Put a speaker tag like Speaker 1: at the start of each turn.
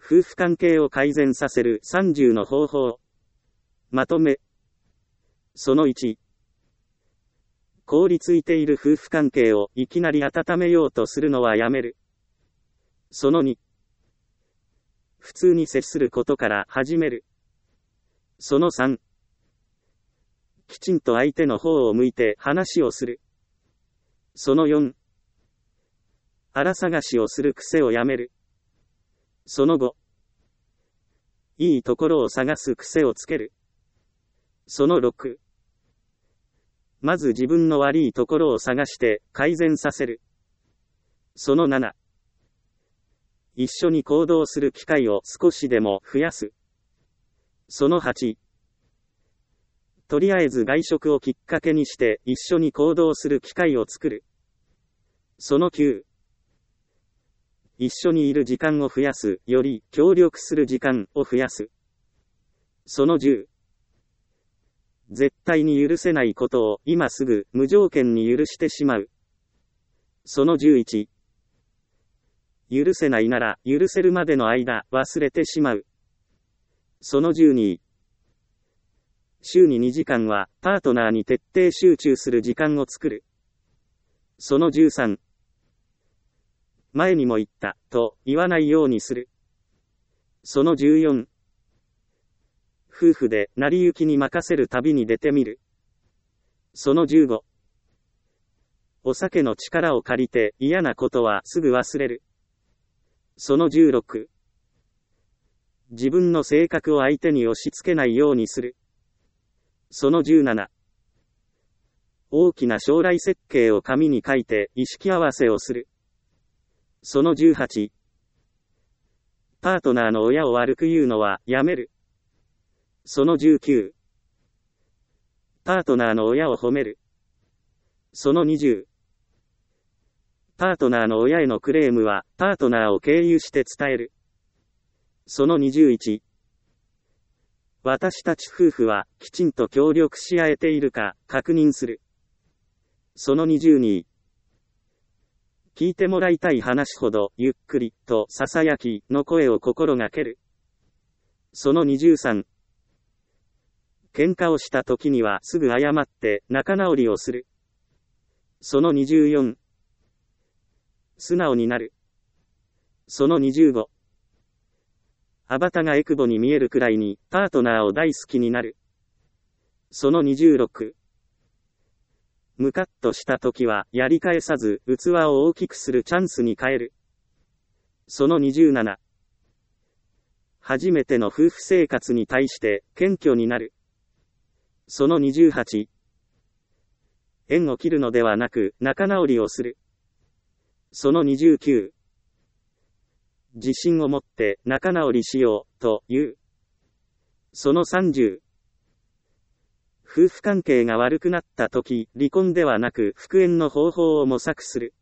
Speaker 1: 夫婦関係を改善させる30の方法。まとめ。その1。凍りついている夫婦関係をいきなり温めようとするのはやめる。その2。普通に接することから始める。その3。きちんと相手の方を向いて話をする。その4。あら探しをする癖をやめる。その5。いいところを探す癖をつける。その6。まず自分の悪いところを探して改善させる。その7。一緒に行動する機会を少しでも増やす。その8。とりあえず外食をきっかけにして一緒に行動する機会を作る。その9。一緒にいる時間を増やす、より協力する時間を増やす。その10。絶対に許せないことを今すぐ無条件に許してしまう。その11。許せないなら許せるまでの間忘れてしまう。その12。週に2時間はパートナーに徹底集中する時間を作る。その13。前にも言ったと言わないようにする。その14。夫婦で成り行きに任せる旅に出てみる。その15。お酒の力を借りて嫌なことはすぐ忘れる。その16。自分の性格を相手に押し付けないようにする。その17。大きな将来設計を紙に書いて意識合わせをする。その18。パートナーの親を悪く言うのはやめる。その19。パートナーの親を褒める。その20。パートナーの親へのクレームはパートナーを経由して伝える。その21。私たち夫婦はきちんと協力し合えているか確認する。その22。聞いてもらいたい話ほどゆっくりとささやきの声を心がける。その23。喧嘩をした時にはすぐ謝って仲直りをする。その24。素直になる。その25。アバタがエクボに見えるくらいにパートナーを大好きになる。その26。ムカッとした時はやり返さず器を大きくするチャンスに変える。その27。初めての夫婦生活に対して謙虚になる。その28。縁を切るのではなく仲直りをする。その29。自信を持って仲直りしようという。その30。夫婦関係が悪くなった時、離婚ではなく復縁の方法を模索する。